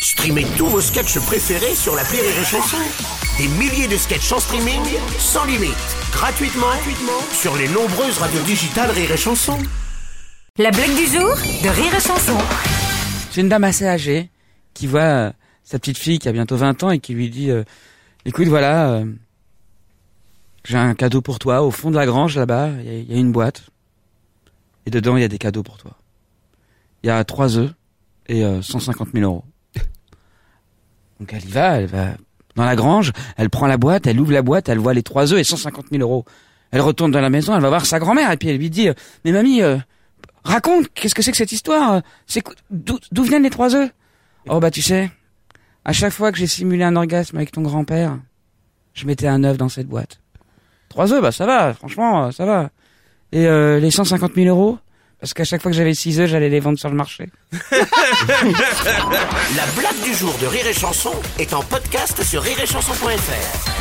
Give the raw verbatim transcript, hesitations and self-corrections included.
Streamez tous vos sketchs préférés sur l'appli Rire et Chanson. Des milliers de sketchs en streaming, sans limite, gratuitement, gratuitement sur les nombreuses radios digitales Rire et Chanson. La blague du jour de Rire et Chanson. C'est une dame assez âgée qui voit euh, sa petite fille qui a bientôt vingt ans et qui lui dit euh, « Écoute, voilà, euh, j'ai un cadeau pour toi. Au fond de la grange, là-bas, il y, y a une boîte. Et dedans, il y a des cadeaux pour toi. Il y a trois œufs et euh, cent cinquante mille euros. » Donc elle y va, elle va dans la grange, elle prend la boîte, elle ouvre la boîte, elle voit les trois œufs et cent cinquante mille euros. Elle retourne dans la maison, elle va voir sa grand-mère et puis elle lui dit « Mais mamie, euh, raconte, qu'est-ce que c'est que cette histoire? C'est d'où, d'où viennent les trois œufs ?»« Oh bah tu sais, à chaque fois que j'ai simulé un orgasme avec ton grand-père, je mettais un œuf dans cette boîte. Trois œufs, bah ça va, franchement, ça va. Et euh, les cent cinquante mille euros ? Parce qu'à chaque fois que j'avais six œufs, j'allais les vendre sur le marché. » La blague du jour de Rire et Chanson est en podcast sur rire et chanson point f r.